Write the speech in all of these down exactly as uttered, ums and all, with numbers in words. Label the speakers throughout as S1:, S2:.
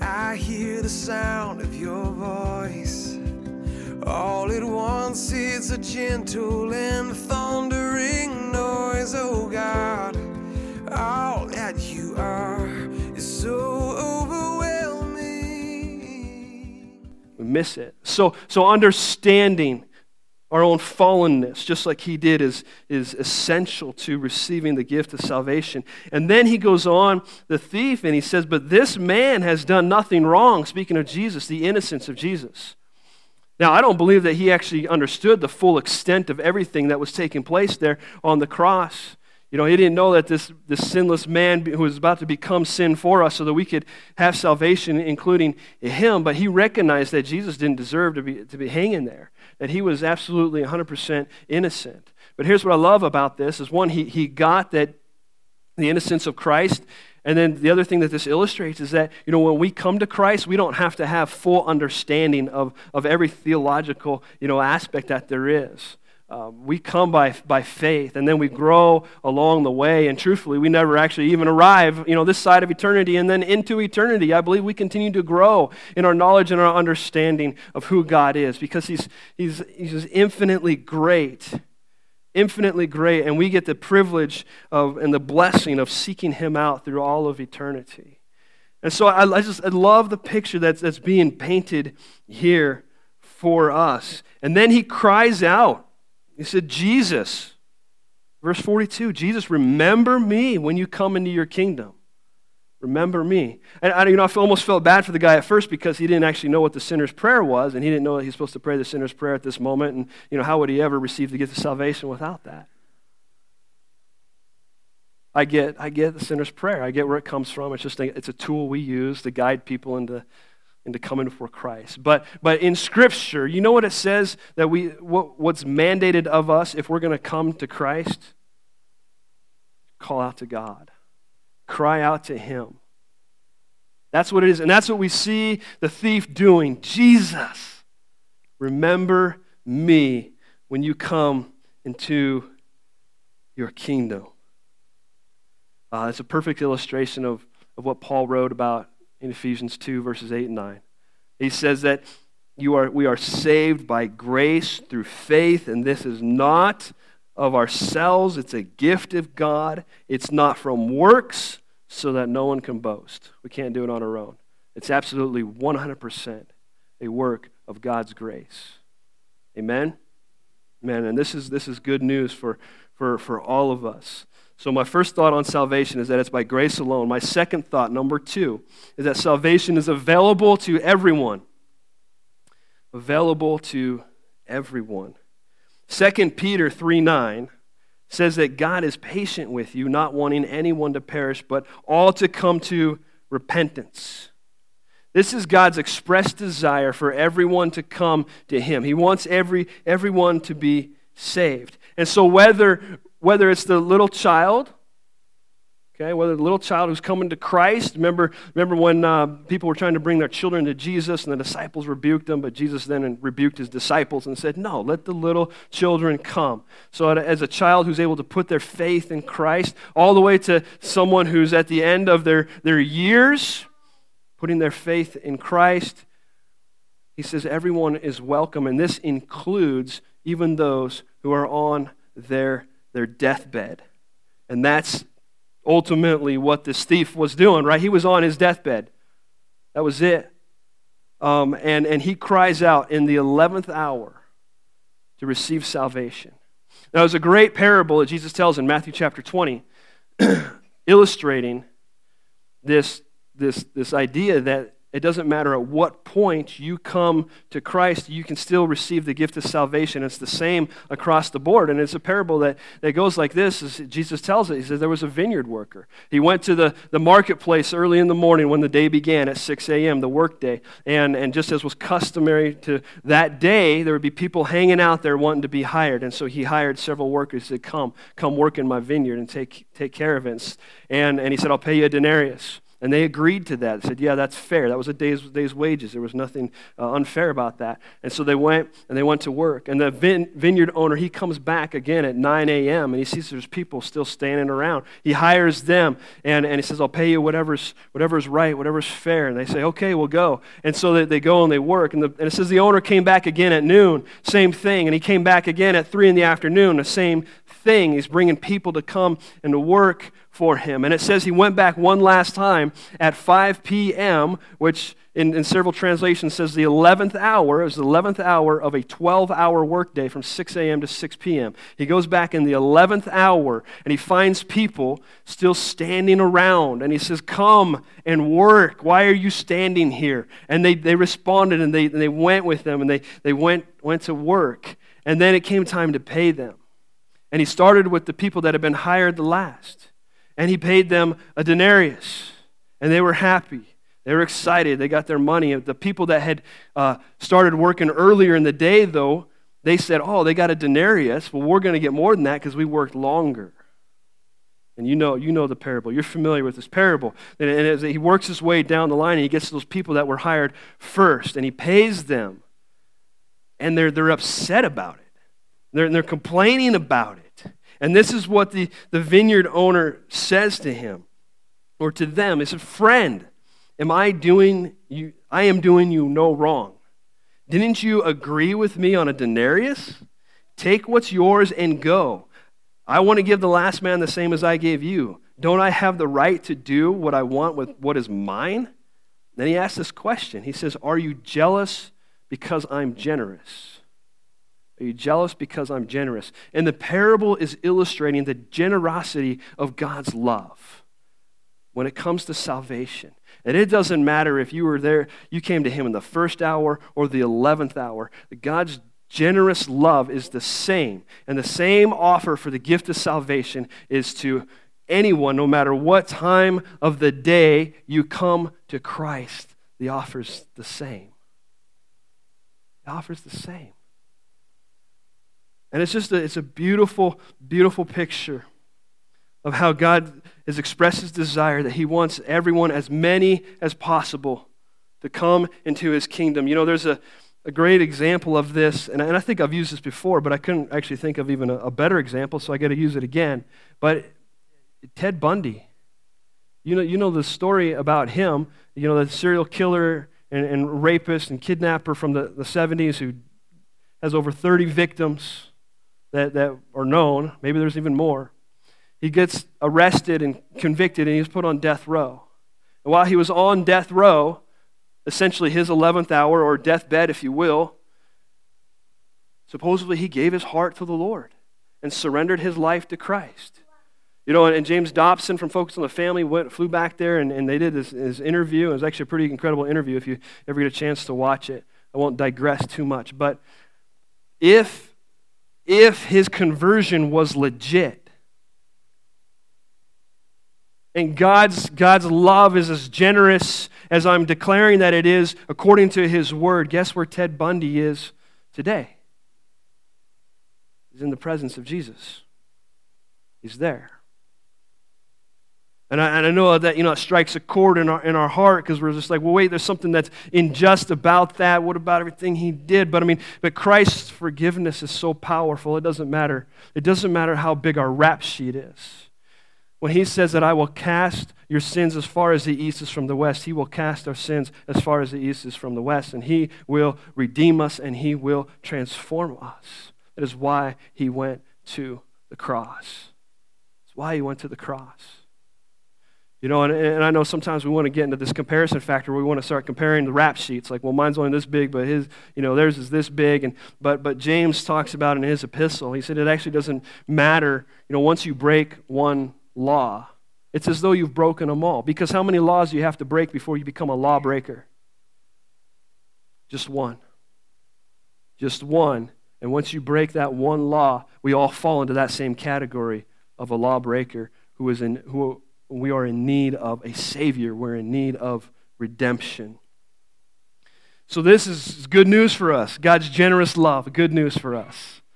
S1: I hear the sound of your voice. All at once it's a gentle and thundering noise. Oh God, all that you are is so overwhelming.
S2: We miss it. So, so understanding our own fallenness, just like he did, is, is essential to receiving the gift of salvation. And then he goes on, the thief, and he says, but this man has done nothing wrong, speaking of Jesus, the innocence of Jesus. Now, I don't believe that he actually understood the full extent of everything that was taking place there on the cross. You know, he didn't know that this, this sinless man who was about to become sin for us so that we could have salvation, including him, but he recognized that Jesus didn't deserve to be, to be hanging there, that he was absolutely one hundred percent innocent. But here's what I love about this is, one, he, he got that the innocence of Christ, and then the other thing that this illustrates is that, you know, when we come to Christ, we don't have to have full understanding of, of every theological, you know, aspect that there is. Um, we come by by faith, and then we grow along the way, and truthfully, we never actually even arrive, you know, this side of eternity, and then into eternity. I believe we continue to grow in our knowledge and our understanding of who God is, because He's He's He's infinitely great, infinitely great, and we get the privilege of and the blessing of seeking Him out through all of eternity. And so I, I just I love the picture that's that's being painted here for us. And then He cries out. He said, Jesus, verse forty-two, Jesus, remember me when you come into your kingdom. Remember me. And I, you know, I almost felt bad for the guy at first because he didn't actually know what the sinner's prayer was, and he didn't know that he's supposed to pray the sinner's prayer at this moment, and you know, how would he ever receive the gift of salvation without that? I get, I get the sinner's prayer. I get where it comes from. It's just a, it's a tool we use to guide people into into coming before Christ. But but in Scripture, you know what it says that we what, what's mandated of us if we're going to come to Christ? Call out to God. Cry out to Him. That's what it is. And that's what we see the thief doing. Jesus, remember me when you come into your kingdom. Uh, it's a perfect illustration of, of what Paul wrote about in Ephesians two, verses eight and nine. He says that you are we are saved by grace through faith, and this is not of ourselves. It's a gift of God. It's not from works, so that no one can boast. We can't do it on our own. It's absolutely one hundred percent a work of God's grace. Amen? Amen. And this is this is good news for, for, for all of us. So my first thought on salvation is that it's by grace alone. My second thought, number two, is that salvation is available to everyone. Available to everyone. Second Peter three nine says that God is patient with you, not wanting anyone to perish, but all to come to repentance. This is God's expressed desire for everyone to come to Him. He wants every everyone to be saved. And so whether Whether it's the little child, okay, whether the little child who's coming to Christ. Remember, remember when uh, people were trying to bring their children to Jesus and the disciples rebuked them, but Jesus then rebuked His disciples and said, no, let the little children come. So as a child who's able to put their faith in Christ, all the way to someone who's at the end of their, their years, putting their faith in Christ, He says everyone is welcome, and this includes even those who are on their their deathbed. And that's ultimately what this thief was doing, right? He was on his deathbed. That was it. Um, and, and he cries out in the eleventh hour to receive salvation. Now, there's a great parable that Jesus tells in Matthew chapter twenty, illustrating this, this, this idea that it doesn't matter at what point you come to Christ, you can still receive the gift of salvation. It's the same across the board. And it's a parable that, that goes like this. As Jesus tells it. He says there was a vineyard worker. He went to the, the marketplace early in the morning when the day began at six a.m., the work day. And, and just as was customary to that day, there would be people hanging out there wanting to be hired. And so he hired several workers to come, come work in my vineyard and take, take care of it. And, and he said, I'll pay you a denarius. And they agreed to that. They said, yeah, that's fair. That was a day's, day's wages. There was nothing uh, unfair about that. And so they went, and they went to work. And the vin- vineyard owner, he comes back again at nine a.m., and he sees there's people still standing around. He hires them, and, and he says, I'll pay you whatever's, whatever's right, whatever's fair. And they say, okay, we'll go. And so they, they go and they work. And, the, and it says the owner came back again at noon, same thing. And he came back again at three in the afternoon, the same thing. He's bringing people to come and to work for him. And it says he went back one last time at five p.m., which in, in several translations says the eleventh hour. It was the eleventh hour of a twelve-hour workday from six a.m. to six p.m. He goes back in the eleventh hour, and he finds people still standing around. And he says, come and work. Why are you standing here? And they, they responded, and they, and they went with them, and they, they went, went to work. And then it came time to pay them. And he started with the people that had been hired the last. And he paid them a denarius, and they were happy. They were excited. They got their money. The people that had uh, started working earlier in the day, though, they said, oh, they got a denarius. Well, we're going to get more than that because we worked longer. And you know, you know the parable. You're familiar with this parable. And, and as he works his way down the line, and he gets to those people that were hired first, and he pays them. And they're, they're upset about it. They're, they're complaining about it. And this is what the, the vineyard owner says to him, or to them. He said, friend, am I doing you, I am doing you no wrong. Didn't you agree with me on a denarius? Take what's yours and go. I want to give the last man the same as I gave you. Don't I have the right to do what I want with what is mine? Then he asks this question. He says, are you jealous because I'm generous? Are you jealous because I'm generous? And the parable is illustrating the generosity of God's love when it comes to salvation. And it doesn't matter if you were there, you came to him in the first hour or the eleventh hour. God's generous love is the same. And the same offer for the gift of salvation is to anyone, no matter what time of the day you come to Christ. The offer's the same. The offer's the same. And it's just a, it's a beautiful, beautiful picture of how God has expressed his desire that he wants everyone, as many as possible, to come into his kingdom. You know, there's a, a great example of this, and I, and I think I've used this before, but I couldn't actually think of even a, a better example, so I got to use it again. But Ted Bundy, you know, you know the story about him, you know, the serial killer and, and rapist and kidnapper from the, the seventies who has over thirty victims. That, that are known, maybe there's even more. He gets arrested and convicted, and he's put on death row. And while he was on death row, essentially his eleventh hour, or deathbed, if you will, supposedly he gave his heart to the Lord and surrendered his life to Christ. You know, and, and James Dobson from Focus on the Family went, flew back there, and, and they did his, his interview. It was actually a pretty incredible interview if you ever get a chance to watch it. I won't digress too much. But if If his conversion was legit, and God's, God's love is as generous as I'm declaring that it is according to his word, guess where Ted Bundy is today? He's in the presence of Jesus. He's there. And I, and I know that, you know, it strikes a chord in our in our heart because we're just like, well, wait, there's something that's unjust about that. What about everything he did? But I mean, but Christ's forgiveness is so powerful. It doesn't matter. It doesn't matter how big our rap sheet is. When he says that I will cast your sins as far as the east is from the west, he will cast our sins as far as the east is from the west, and he will redeem us and he will transform us. That is why he went to the cross. That's why he went to the cross. You know, and, and I know sometimes we want to get into this comparison factor where we want to start comparing the rap sheets. Like, well, mine's only this big, but his, you know, theirs is this big. And but but James talks about in his epistle, he said it actually doesn't matter, you know, once you break one law, it's as though you've broken them all. Because how many laws do you have to break before you become a lawbreaker? Just one. Just one. And once you break that one law, we all fall into that same category of a lawbreaker who is in who. We are in need of a Savior. We're in need of redemption. So this is good news for us. God's generous love, good news for us.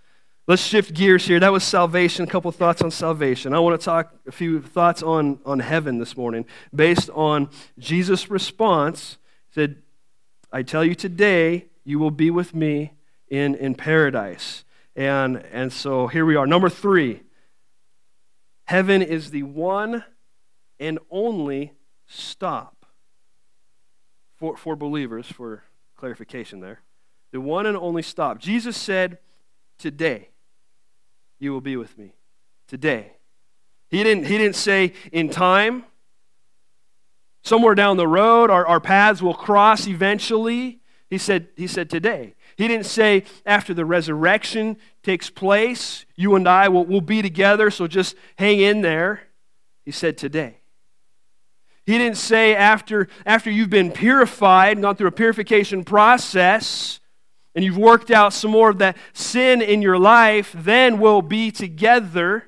S2: Let's shift gears here. That was salvation, a couple thoughts on salvation. I want to talk a few thoughts on, on heaven this morning based on Jesus' response. He said, I tell you today, you will be with me in, in paradise. And, and so here we are. Number three, heaven is the one and only stop for, for believers, for clarification there. The one and only stop. Jesus said, today you will be with me. Today. He didn't, he didn't say in time. Somewhere down the road, our, our paths will cross eventually. He said, he said today. He didn't say after the resurrection takes place, you and I will, will be together, so just hang in there. He said today. He didn't say after, after you've been purified, gone through a purification process, and you've worked out some more of that sin in your life, then we'll be together.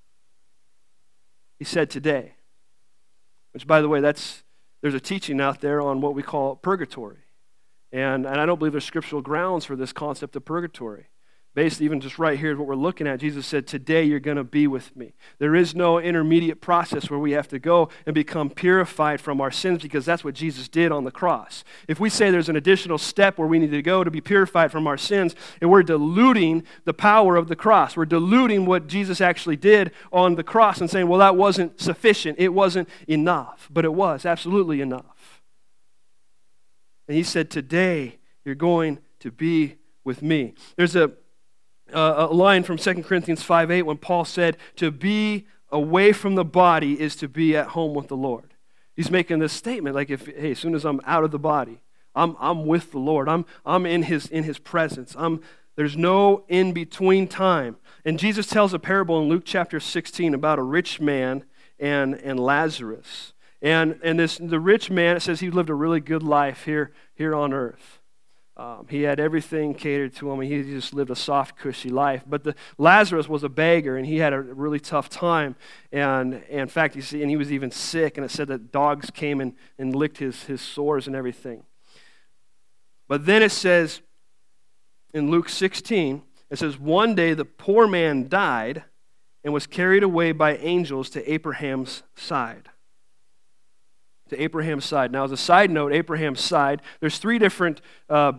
S2: He said today. Which, by the way, that's there's a teaching out there on what we call purgatory. And, and I don't believe there's scriptural grounds for this concept of purgatory. Based even just right here, what we're looking at, Jesus said, today you're going to be with me. There is no intermediate process where we have to go and become purified from our sins, because that's what Jesus did on the cross. If we say there's an additional step where we need to go to be purified from our sins, and we're diluting the power of the cross. We're diluting what Jesus actually did on the cross and saying, well, that wasn't sufficient. It wasn't enough. But it was absolutely enough. And he said, today you're going to be with me. There's a Uh, a line from Second Corinthians five eight when Paul said, to be away from the body is to be at home with the Lord. He's making this statement like, if hey, as soon as I'm out of the body, I'm I'm with the Lord. I'm I'm in his in his presence. I'm there's no in between time. And Jesus tells a parable in Luke chapter sixteen about a rich man and and Lazarus. And and this the rich man, it says he lived a really good life here here on earth. Um, he had everything catered to him, and he just lived a soft, cushy life. But the, Lazarus was a beggar, and he had a really tough time. And, and in fact, you see, and he was even sick, and it said that dogs came and, and licked his, his sores and everything. But then it says in Luke sixteen, it says, one day the poor man died and was carried away by angels to Abraham's side. To Abraham's side. Now, as a side note, Abraham's side, there's three different uh,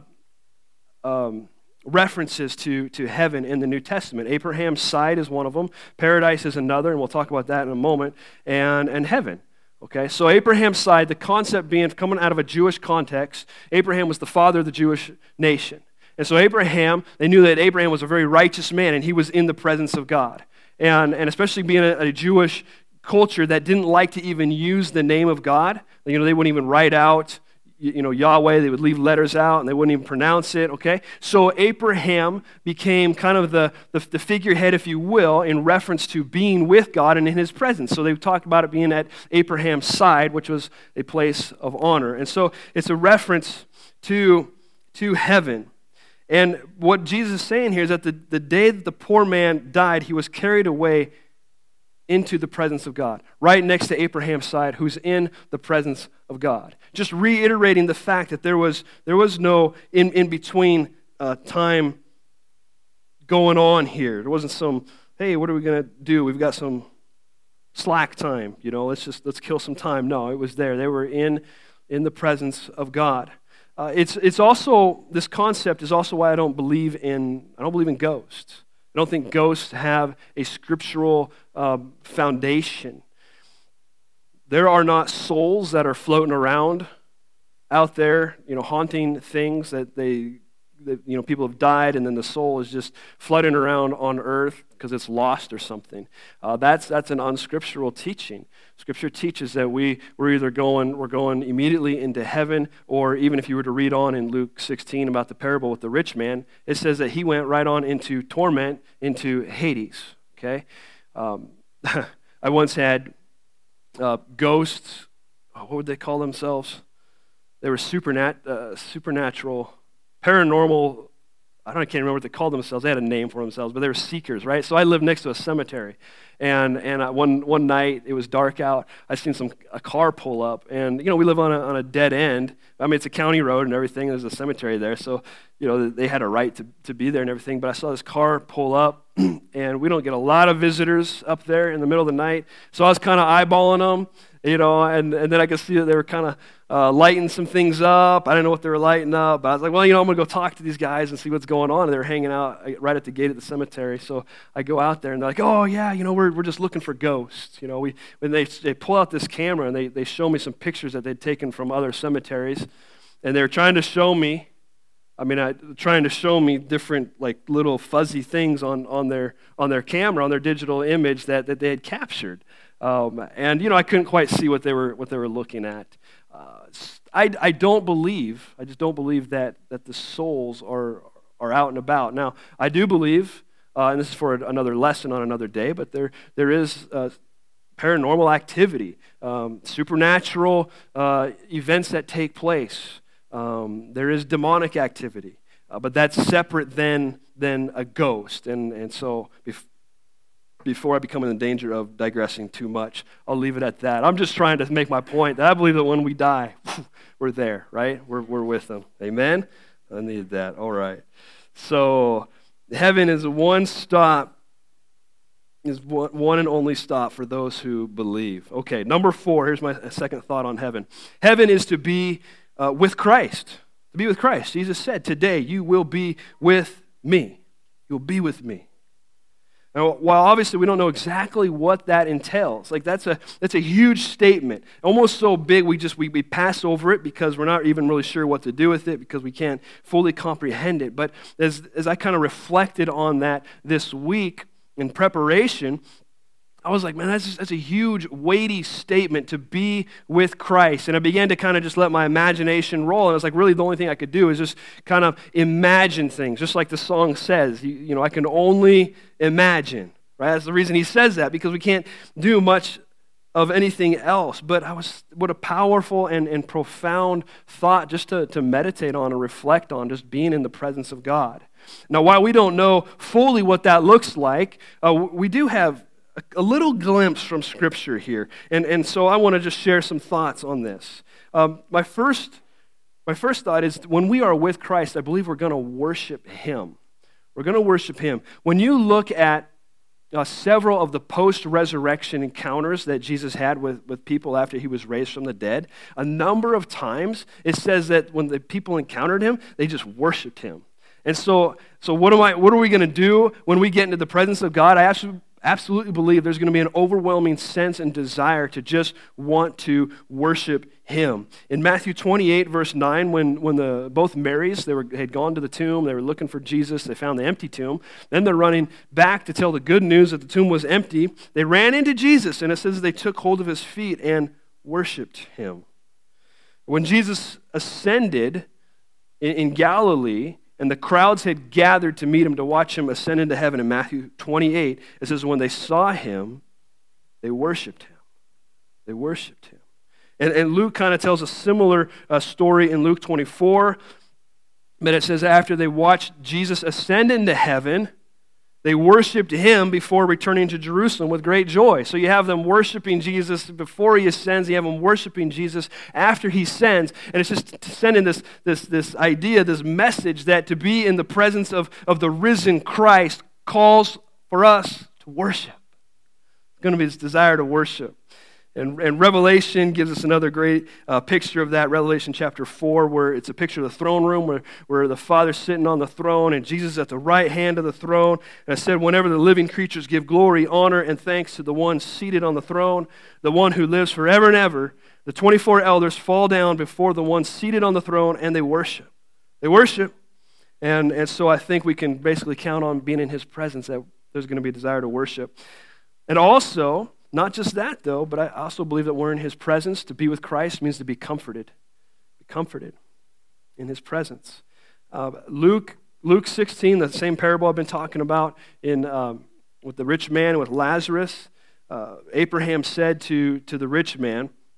S2: um, references to, to heaven in the New Testament. Abraham's side is one of them. Paradise is another, and we'll talk about that in a moment. And, and heaven. Okay, so Abraham's side, the concept being coming out of a Jewish context, Abraham was the father of the Jewish nation. And so Abraham, they knew that Abraham was a very righteous man, and he was in the presence of God. And, and especially being a, a Jewish culture that didn't like to even use the name of God. You know, they wouldn't even write out, you know, Yahweh. They would leave letters out, and they wouldn't even pronounce it, okay? So Abraham became kind of the, the, the figurehead, if you will, in reference to being with God and in his presence. So they talked about it being at Abraham's side, which was a place of honor. And so it's a reference to, to heaven. And what Jesus is saying here is that the, the day that the poor man died, he was carried away into the presence of God, right next to Abraham's side, who's in the presence of God. Just reiterating the fact that there was there was no in, in between uh, time going on here. There wasn't some, hey, what are we going to do? We've got some slack time, you know, let's just, let's kill some time. No, it was there. They were in, in the presence of God. Uh, it's it's also, this concept is also why I don't believe in, I don't believe in ghosts. I don't think ghosts have a scriptural uh, foundation. There are not souls that are floating around out there, you know, haunting things that they, that, you know, people have died, and then the soul is just floating around on earth because it's lost or something. Uh, that's that's an unscriptural teaching. Scripture teaches that we we're either going we're going immediately into heaven, or even if you were to read on in Luke sixteen about the parable with the rich man, it says that he went right on into torment, into Hades. Okay, um, I once had uh, ghosts. What would they call themselves? They were supernat uh, supernatural, paranormal. I don't I can't remember what they called themselves. They had a name for themselves, but they were seekers, right? So I lived next to a cemetery. And and I, one one night, it was dark out, I seen some a car pull up. And, you know, we live on a, on a dead end. I mean, it's a county road and everything. There's a cemetery there. So, you know, they had a right to, to be there and everything. But I saw this car pull up, and we don't get a lot of visitors up there in the middle of the night. So I was kind of eyeballing them, you know, and, and then I could see that they were kind of uh, lighting some things up. I didn't know what they were lighting up. But I was like, well, you know, I'm going to go talk to these guys and see what's going on. And they were hanging out right at the gate of the cemetery. So I go out there, and they're like, oh, yeah, you know, we're we're just looking for ghosts. You know, we when they they pull out this camera, and they, they show me some pictures that they'd taken from other cemeteries. And they were trying to show me, I mean, I, trying to show me different, like, little fuzzy things on, on their on their camera, on their digital image that, that they had captured. Um, and, you know, I couldn't quite see what they were what they were looking at. Uh, I, I don't believe, I just don't believe that that the souls are are out and about. Now, I do believe, uh, and this is for another lesson on another day, but there there is uh, paranormal activity, um, supernatural uh, events that take place. Um, there is demonic activity, uh, but that's separate than than a ghost. And and so bef- before I become in danger of digressing too much, I'll leave it at that. I'm just trying to make my point that I believe that when we die, we're there, right? We're we're with them. Amen? I needed that. All right. So heaven is one stop, is one, one and only stop for those who believe. Okay, number four, here's my second thought on heaven. Heaven is to be Uh, with Christ, to be with Christ. Jesus said, today you will be with me. You'll be with me. Now, while obviously we don't know exactly what that entails, like that's a that's a huge statement, almost so big we just we, we pass over it because we're not even really sure what to do with it because we can't fully comprehend it. But as as I kind of reflected on that this week in preparation, I was like, man, that's, just, that's a huge, weighty statement to be with Christ. And I began to kind of just let my imagination roll. And I was like, really, the only thing I could do is just kind of imagine things, just like the song says. You, you know, I can only imagine, right? That's the reason he says that, because we can't do much of anything else. But I was, what a powerful and, and profound thought just to, to meditate on and reflect on, just being in the presence of God. Now, while we don't know fully what that looks like, uh, we do have a little glimpse from Scripture here, and, and so I want to just share some thoughts on this. Um, my first my first thought is when we are with Christ, I believe we're going to worship Him. We're going to worship Him. When you look at uh, several of the post-resurrection encounters that Jesus had with, with people after He was raised from the dead, a number of times it says that when the people encountered Him, they just worshiped Him. And so, so what am I? What are we going to do when we get into the presence of God? I actually absolutely believe there's going to be an overwhelming sense and desire to just want to worship Him. In Matthew twenty-eight, verse nine, when, when the both Marys, they were had gone to the tomb, they were looking for Jesus, they found the empty tomb, then they're running back to tell the good news that the tomb was empty. They ran into Jesus, and it says they took hold of His feet and worshiped Him. When Jesus ascended in, in Galilee, and the crowds had gathered to meet Him, to watch Him ascend into heaven in Matthew twenty-eight. It says, when they saw Him, they worshiped Him. They worshiped Him. And, and Luke kind of tells a similar uh, story in Luke twenty-four. But it says, after they watched Jesus ascend into heaven, they worshiped Him before returning to Jerusalem with great joy. So you have them worshiping Jesus before He ascends. You have them worshiping Jesus after He ascends. And it's just sending this, this, this idea, this message that to be in the presence of, of the risen Christ calls for us to worship. It's going to be this desire to worship. And, and Revelation gives us another great uh, picture of that. Revelation chapter four, where it's a picture of the throne room, where, where the Father's sitting on the throne and Jesus at the right hand of the throne. And I said, whenever the living creatures give glory, honor, and thanks to the one seated on the throne, the one who lives forever and ever, the twenty-four elders fall down before the one seated on the throne, and they worship. They worship. And, and so I think we can basically count on being in His presence, that there's going to be a desire to worship. And also, not just that, though, but I also believe that we're in His presence. To be with Christ means to be comforted. Be comforted in His presence. Uh, Luke Luke sixteen, the same parable I've been talking about in um, with the rich man and with Lazarus. Uh, Abraham said to, to the rich man,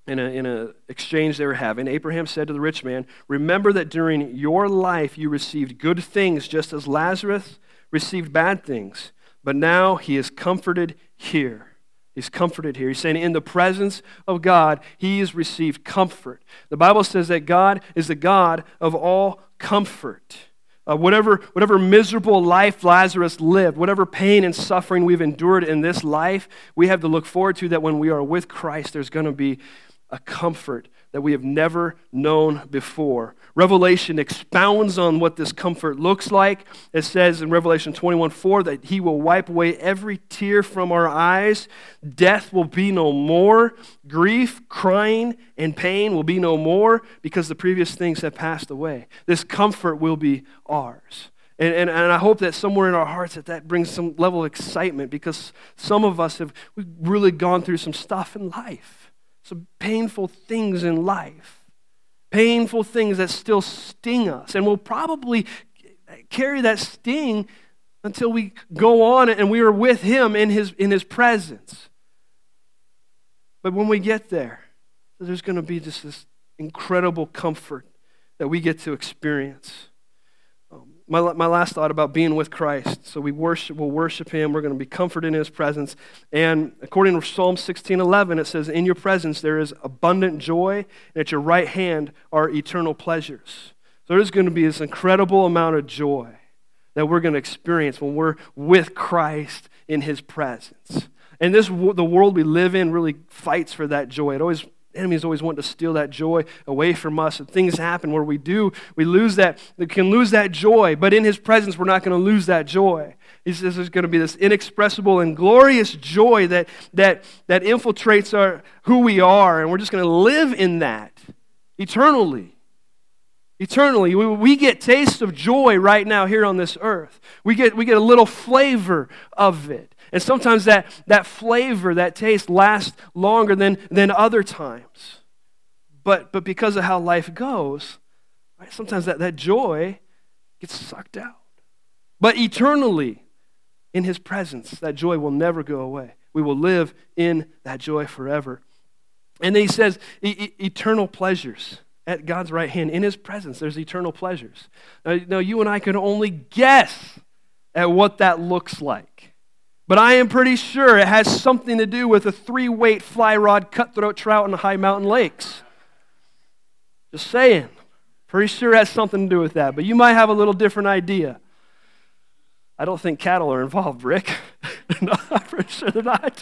S2: in a, in a exchange they were having. Abraham said to the rich man, remember that during your life you received good things just as Lazarus received bad things. But now he is comforted here. He's comforted here. He's saying in the presence of God, he has received comfort. The Bible says that God is the God of all comfort. Uh, whatever, whatever miserable life Lazarus lived, whatever pain and suffering we've endured in this life, we have to look forward to that when we are with Christ, there's going to be a comfort that we have never known before. Revelation expounds on what this comfort looks like. It says in Revelation twenty-one four that he will wipe away every tear from our eyes. Death will be no more. Grief, crying, and pain will be no more because the previous things have passed away. This comfort will be ours. And, and, and I hope that somewhere in our hearts that that brings some level of excitement because some of us have we've really gone through some stuff in life. Some painful things in life, painful things that still sting us, and we'll probably carry that sting until we go on and we are with him in his, in his presence. But when we get there, there's going to be just this incredible comfort that we get to experience. Um, my, my last thought about being with Christ. So we worship, we'll worship him. We're going to be comforted in his presence. And according to Psalm sixteen eleven, it says, in your presence there is abundant joy, and at your right hand are eternal pleasures. So there's going to be this incredible amount of joy that we're going to experience when we're with Christ in his presence. And this, the world we live in really fights for that joy. It always enemies always want to steal that joy away from us. And things happen where we do, we lose that, we can lose that joy. But in his presence, we're not going to lose that joy. He says there's going to be this inexpressible and glorious joy that, that, that infiltrates our, who we are. And we're just going to live in that eternally. Eternally. We, we get taste of joy right now here on this earth. We get, we get a little flavor of it. And sometimes that, that flavor, that taste lasts longer than, than other times. But, but because of how life goes, right, sometimes that, that joy gets sucked out. But eternally, in his presence, that joy will never go away. We will live in that joy forever. And then he says, e- e- eternal pleasures. At God's right hand, in his presence, there's eternal pleasures. Now, now, you and I can only guess at what that looks like. But I am pretty sure it has something to do with a three-weight fly rod cutthroat trout in the high mountain lakes. Just saying. Pretty sure it has something to do with that. But you might have a little different idea. I don't think cattle are involved, Rick. No, I'm pretty sure they're not.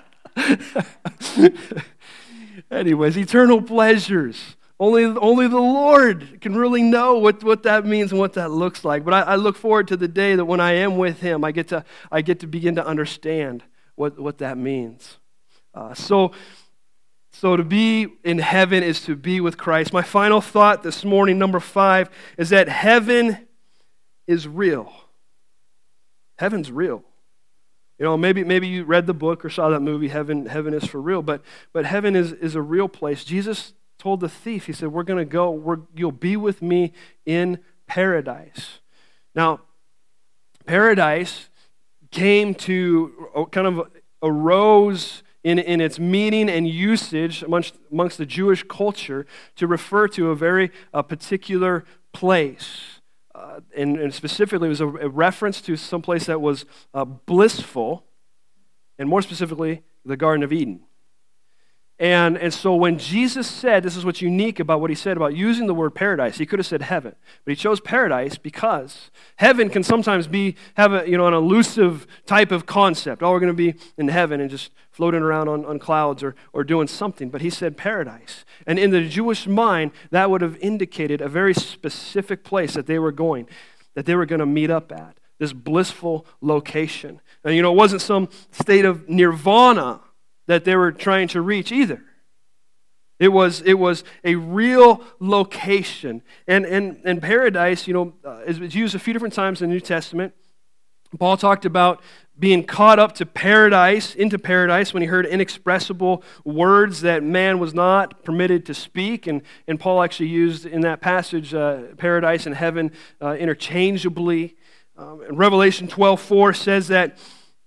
S2: Anyways, eternal pleasures. Only, only the Lord can really know what, what that means and what that looks like. But I, I look forward to the day that when I am with him, I get to, I get to begin to understand what, what that means. Uh, so, so to be in heaven is to be with Christ. My final thought this morning, number five, is that heaven is real. Heaven's real. You know, maybe maybe you read the book or saw that movie, Heaven, Heaven is for Real, but, but heaven is, is a real place. Jesus told the thief, he said, we're going to go, we're, you'll be with me in paradise. Now, paradise came to, kind of arose in, in its meaning and usage amongst, amongst the Jewish culture to refer to a very a particular place. Uh, and, and specifically, it was a, a reference to some place that was uh, blissful, and more specifically, the Garden of Eden. And, and so when Jesus said, this is what's unique about what he said about using the word paradise, he could have said heaven, but he chose paradise because heaven can sometimes be, have a, you know, an elusive type of concept. Oh, we're going to be in heaven and just floating around on, on clouds or, or doing something, but he said paradise. And in the Jewish mind, that would have indicated a very specific place that they were going, that they were going to meet up at, this blissful location. And you know, it wasn't some state of nirvana that they were trying to reach either. It was, it was a real location. And, and, and paradise, you know, uh, is used a few different times in the New Testament. Paul talked about being caught up to paradise, into paradise, when he heard inexpressible words that man was not permitted to speak. And, and Paul actually used in that passage uh, paradise and heaven uh, interchangeably. Um, and Revelation twelve four says that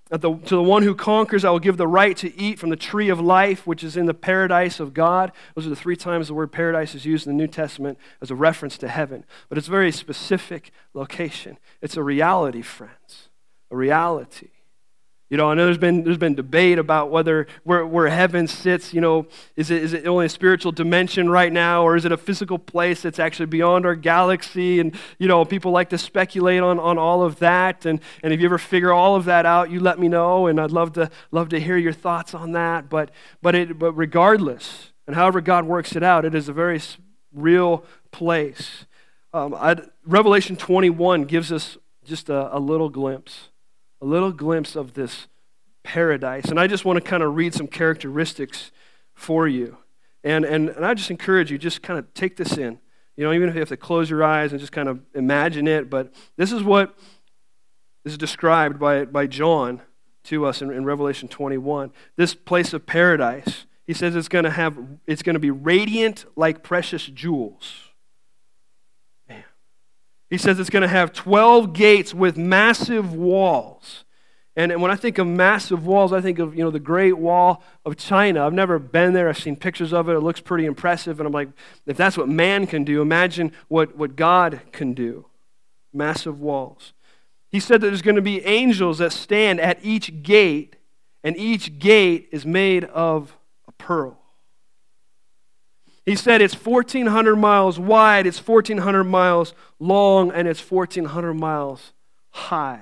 S2: At the, to the one who conquers, I will give the right to eat from the tree of life, which is in the paradise of God. Those are the three times the word paradise is used in the New Testament as a reference to heaven. But it's a very specific location. It's a reality, friends, a reality. You know, I know there's been there's been debate about whether where, where heaven sits. You know, is it is it only a spiritual dimension right now, or is it a physical place that's actually beyond our galaxy? And you know, people like to speculate on, on all of that. And and if you ever figure all of that out, you let me know, and I'd love to love to hear your thoughts on that. But but it but regardless, and however God works it out, it is a very real place. Um, I'd, Revelation twenty-one gives us just a, a little glimpse. A little glimpse of this paradise. And I just want to kind of read some characteristics for you. And, and, and I just encourage you, just kind of take this in. You know, even if you have to close your eyes and just kind of imagine it. But this is what is described by, by John to us in, in Revelation twenty-one. This place of paradise, he says it's going to have, it's going to be radiant like precious jewels. He says it's going to have twelve gates with massive walls. And when I think of massive walls, I think of, you know, the Great Wall of China. I've never been there. I've seen pictures of it. It looks pretty impressive. And I'm like, if that's what man can do, imagine what, what God can do. Massive walls. He said that there's going to be angels that stand at each gate, and each gate is made of a pearl. He said it's fourteen hundred miles wide, it's fourteen hundred miles long, and it's fourteen hundred miles high.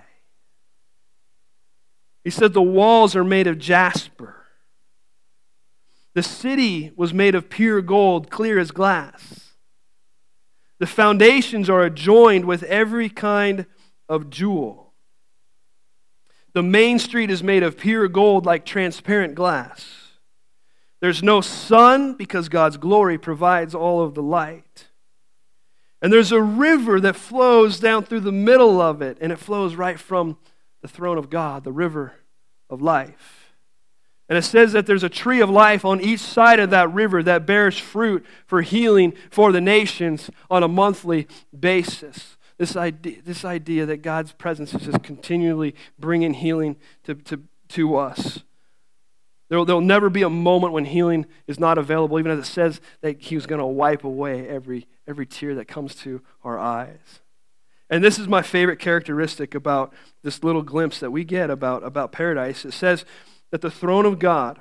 S2: He said the walls are made of jasper. The city was made of pure gold, clear as glass. The foundations are adjoined with every kind of jewel. The main street is made of pure gold like transparent glass. There's no sun because God's glory provides all of the light. And there's a river that flows down through the middle of it, and it flows right from the throne of God, the river of life. And it says that there's a tree of life on each side of that river that bears fruit for healing for the nations on a monthly basis. This idea, this idea that God's presence is just continually bringing healing to, to, to us. There will never be a moment when healing is not available, even as it says that he was going to wipe away every, every tear that comes to our eyes. And this is my favorite characteristic about this little glimpse that we get about, about paradise. It says that the throne of God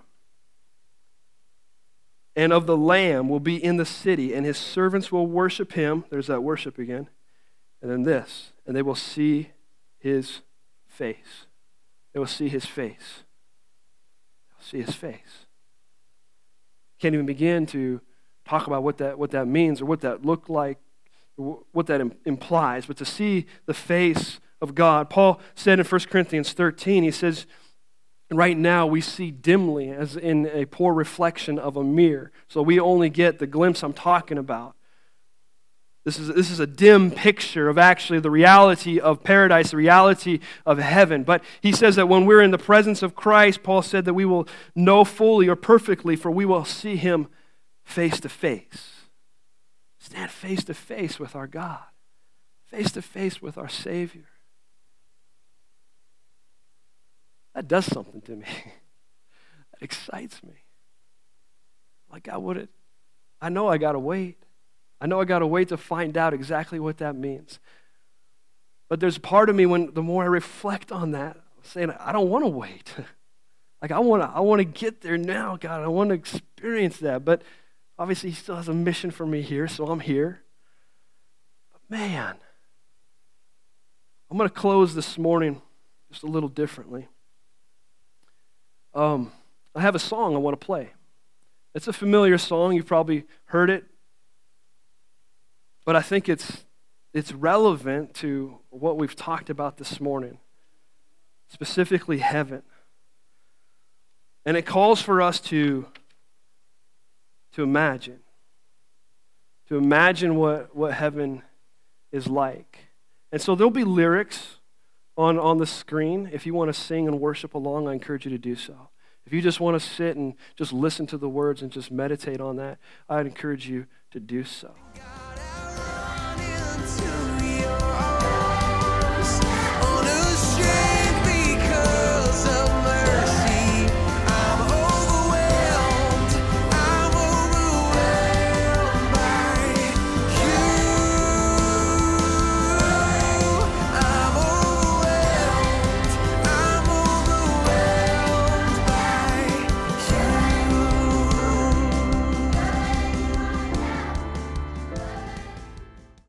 S2: and of the Lamb will be in the city, and his servants will worship him. There's that worship again. And then this, and they will see his face. They will see his face. See his face. Can't even begin to talk about what that what that means or what that looked like, what that im- implies. But to see the face of God, Paul said in First Corinthians thirteen, he says, right now we see dimly as in a poor reflection of a mirror. So we only get the glimpse I'm talking about. This is, this is a dim picture of actually the reality of paradise, the reality of heaven. But he says that when we're in the presence of Christ, Paul said that we will know fully or perfectly, for we will see him face to face. Stand face to face with our God, face to face with our Savior. That does something to me. That excites me. Like I would, I know I gotta wait. I know I got to wait to find out exactly what that means. But there's part of me when the more I reflect on that, I'm saying I don't want to wait. Like I want to I want to get there now, God. I want to experience that. But obviously he still has a mission for me here, so I'm here. But man, I'm going to close this morning just a little differently. Um, I have a song I want to play. It's a familiar song. You've probably heard it. But I think it's it's relevant to what we've talked about this morning, specifically heaven. And it calls for us to, to imagine, to imagine what, what heaven is like. And so there'll be lyrics on, on the screen. If you want to sing and worship along, I encourage you to do so. If you just want to sit and just listen to the words and just meditate on that, I'd encourage you to do so.
S1: To